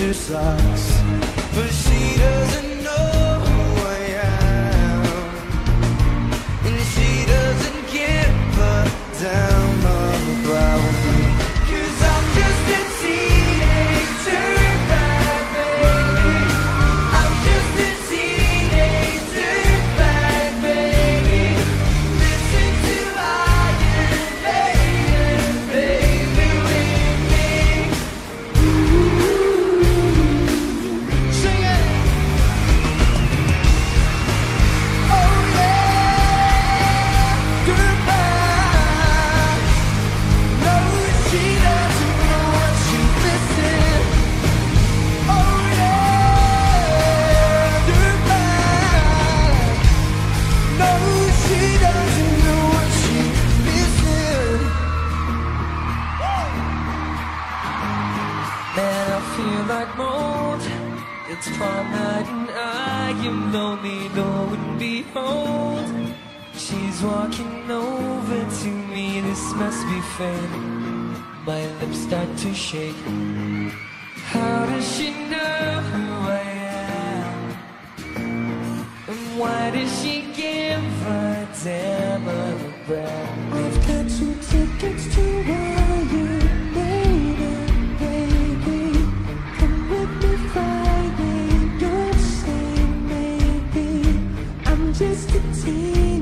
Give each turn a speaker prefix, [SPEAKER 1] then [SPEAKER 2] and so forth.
[SPEAKER 1] her socks, but she doesn't know who I am, and she doesn't give a damn about me, 'cause I'm just a teenage dirtbag, baby. I'm just a teenage dirtbag, baby. Listen to Iron Maiden, baby, with me. Sing it. Oh yeah, dirtbag. No, she doesn't know what she's missing. Oh yeah, dirtbag. No, she doesn't know what she's missing. Man, I feel like mold. It's prom night and I am lonely, lo and behold, she's walking over to me. This must be fate. My lips start to shake. How does she know who I am? And why does she give a damn about me? I've got 2 tickets to Iron Maiden, baby. Come with me Friday, don't say maybe. I'm just a teen.